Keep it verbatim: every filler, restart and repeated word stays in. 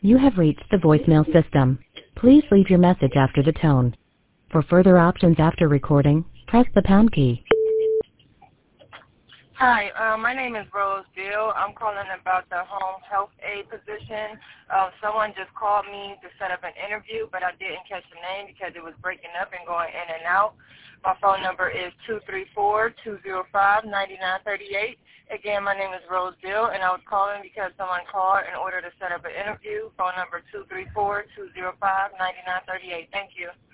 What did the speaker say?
You have reached the voicemail system. Please leave your message after the tone. For further options after recording, press the pound key. Hi, uh, my name is Rose Bill. I'm calling about the home health aide position. Uh, someone just called me to set up an interview, but I didn't catch the name because it was breaking up and going in and out. My phone number is two three four, two zero five, nine nine three eight. Again, my name is Rose Bill, and I was calling because someone called in order to set up an interview. Phone number two three four, two zero five, nine nine three eight. Thank you.